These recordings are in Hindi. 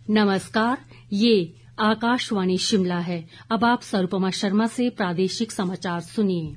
नमस्कार, ये आकाशवाणी शिमला है। अब आप सरुपमा शर्मा से प्रादेशिक समाचार सुनिए।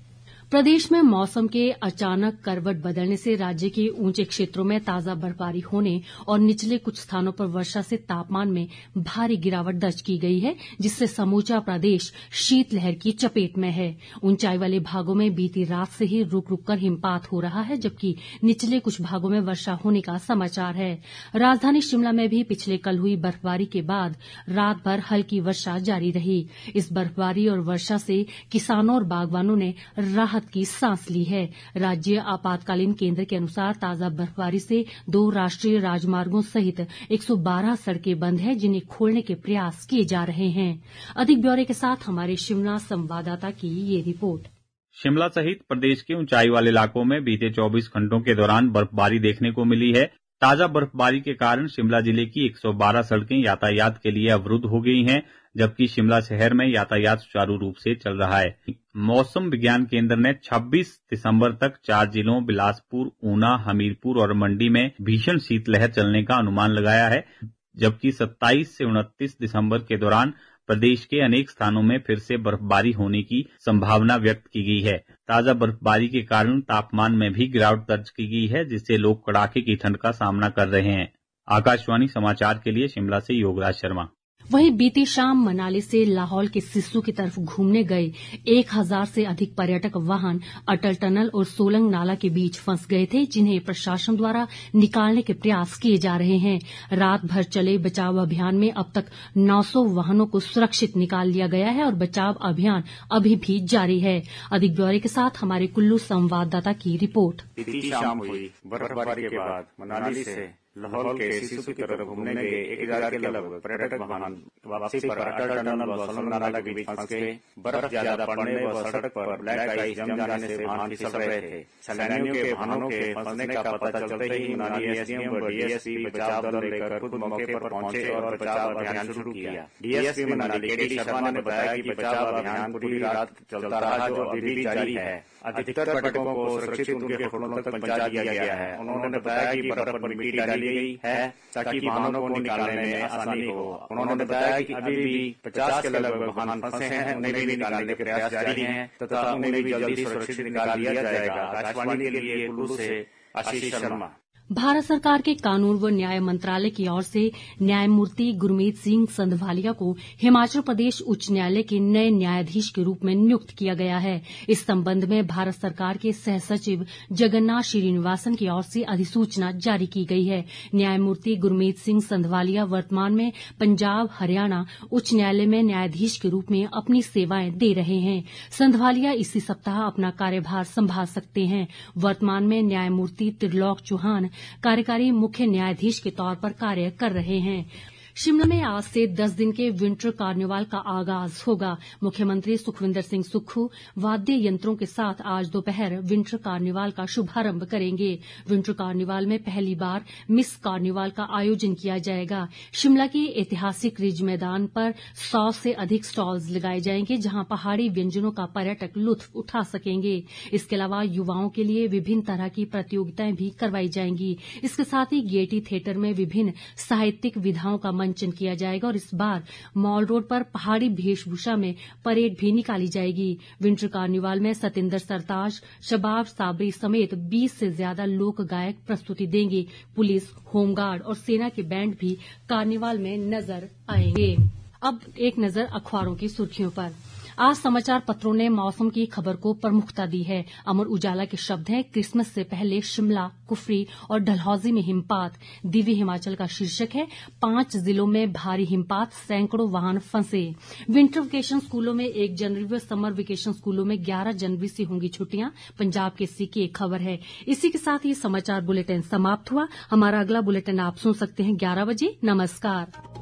प्रदेश में मौसम के अचानक करवट बदलने से राज्य के ऊंचे क्षेत्रों में ताजा बर्फबारी होने और निचले कुछ स्थानों पर वर्षा से तापमान में भारी गिरावट दर्ज की गई है, जिससे समूचा प्रदेश शीतलहर की चपेट में है। ऊंचाई वाले भागों में बीती रात से ही रुक रुक कर हिमपात हो रहा है, जबकि निचले कुछ भागों में वर्षा होने का समाचार है। राजधानी शिमला में भी पिछले कल हुई बर्फबारी के बाद रात भर हल्की वर्षा जारी रही। इस बर्फबारी और वर्षा से किसानों और बागवानों ने राहत की सांस ली है। राज्य आपातकालीन केंद्र के अनुसार ताजा बर्फबारी से 2 राष्ट्रीय राजमार्गों सहित 112 सड़कें बंद हैं, जिन्हें खोलने के प्रयास किए जा रहे हैं। अधिक ब्यौरे के साथ हमारे शिमला संवाददाता की ये रिपोर्ट। शिमला सहित प्रदेश के ऊंचाई वाले इलाकों में बीते 24 घंटों के दौरान बर्फबारी देखने को मिली है। ताजा बर्फबारी के कारण शिमला जिले की 112 सड़कें यातायात के लिए अवरुद्ध हो गई हैं, जबकि शिमला शहर में यातायात सुचारू रूप से चल रहा है। मौसम विज्ञान केंद्र ने 26 दिसंबर तक 4 जिलों बिलासपुर, ऊना, हमीरपुर और मंडी में भीषण शीतलहर चलने का अनुमान लगाया है, जबकि 27 से 29 दिसंबर के दौरान प्रदेश के अनेक स्थानों में फिर से बर्फबारी होने की संभावना व्यक्त की गई है। ताजा बर्फबारी के कारण तापमान में भी गिरावट दर्ज की गई है, जिससे लोग कड़ाके की ठंड का सामना कर रहे हैं। आकाशवाणी समाचार के लिए शिमला से योगराज शर्मा। वहीं बीती शाम मनाली से लाहौल के सिस्सू की तरफ घूमने गए 1000 से अधिक पर्यटक वाहन अटल टनल और सोलंग नाला के बीच फंस गए थे, जिन्हें प्रशासन द्वारा निकालने के प्रयास किए जा रहे हैं। रात भर चले बचाव अभियान में अब तक 900 वाहनों को सुरक्षित निकाल लिया गया है और बचाव अभियान अभी भी जारी है। अधिक ब्यौरे के साथ हमारे कुल्लू संवाददाता की रिपोर्ट। बीती शाम हुई बर्फबारी के बाद मनाली से लाहौल के सिस्सू की तरफ घूमने गए 1000 के लगभग पर्यटक वाहन वापसी पर अटल टनल व सोलंग नाला के बीच फंस गए। बर्फ ज्यादा पड़ने व सड़क पर ब्लैक आइस जम जाने से वाहन फिसल रहे थे। सैलानियों के वाहनों के फंसने का पता चलते ही मनाली एसडीएम व डीएसपी बचाव दल लेकर खुद मौके पर पहुंचे और बचाव अभियान शुरू किया। डीएसपी मनाली केडी शर्मा ने बताया कि बचाव अभियान पूरी रात चलता रहा, जो अभी भी जारी है। अधिकतर पर्यटकों को सुरक्षित उनके होटलों तक पहुंचा दिया गया है। उन्होंने बताया कि बर्फ पर मिट्टी डाली गई है ताकि वाहनों को निकालने में आसानी हो। उन्होंने बताया कि अभी भी 50 के लगभग वाहन फंसे हैं, उन्हें भी निकालने के प्रयास जारी हैं तथा उन्हें भी जल्दी सुरक्षित निकाल लिया जाएगा। आकाशवाणी के लिए कुल्लू से आशीष शर्मा। भारत सरकार के कानून व न्याय मंत्रालय की ओर से न्यायमूर्ति गुरमीत सिंह संधवालिया को हिमाचल प्रदेश उच्च न्यायालय के नए न्यायाधीश के रूप में नियुक्त किया गया है। इस संबंध में भारत सरकार के सह सचिव जगन्नाथ श्रीनिवासन की ओर से अधिसूचना जारी की गई है। न्यायमूर्ति गुरमीत सिंह संधवालिया वर्तमान में पंजाब हरियाणा उच्च न्यायालय में न्यायाधीश के रूप में अपनी सेवाएं दे रहे हैं। संधवालिया इसी सप्ताह अपना कार्यभार संभाल सकते हैं। वर्तमान में न्यायमूर्ति त्रिलोक चौहान कार्यकारी मुख्य न्यायाधीश के तौर पर कार्य कर रहे हैं। शिमला में आज से 10 दिन के विंटर कार्निवाल का आगाज होगा। मुख्यमंत्री सुखविंदर सिंह सुक्खू वाद्य यंत्रों के साथ आज दोपहर विंटर कार्निवाल का शुभारंभ करेंगे। विंटर कार्निवाल में पहली बार मिस कार्निवाल का आयोजन किया जाएगा। शिमला के ऐतिहासिक रिज मैदान पर 100 से अधिक स्टॉल्स लगाए जाएंगे, जहां पहाड़ी व्यंजनों का पर्यटक लुत्फ उठा सकेंगे। इसके अलावा युवाओं के लिए विभिन्न तरह की प्रतियोगिताएं भी करवाई जाएंगी। इसके साथ ही गेयटी थिएटर में विभिन्न साहित्यिक विधाओं का मंचन किया जाएगा और इस बार मॉल रोड पर पहाड़ी वेशभूषा में परेड भी निकाली जाएगी। विंटर कार्निवाल में सतिंदर सरताज, शबाब साबरी समेत 20 से ज्यादा लोक गायक प्रस्तुति देंगे। पुलिस, होमगार्ड और सेना के बैंड भी कार्निवाल में नजर आएंगे। अब एक नजर अखबारों की सुर्खियों पर। आज समाचार पत्रों ने मौसम की खबर को प्रमुखता दी है। अमर उजाला के शब्द हैं, क्रिसमस से पहले शिमला, कुफरी और डलहौजी में हिमपात। दिव्य हिमाचल का शीर्षक है, 5 जिलों में भारी हिमपात, सैकड़ों वाहन फंसे। विंटर वेकेशन स्कूलों में 1 जनवरी व समर वेकेशन स्कूलों में 11 जनवरी से होंगी छुट्टियां। पंजाब केसरी की एक खबर है। इसी के साथ ये समाचार बुलेटिन समाप्त हुआ। हमारा अगला बुलेटिन आप सुन सकते हैं 11 बजे। नमस्कार।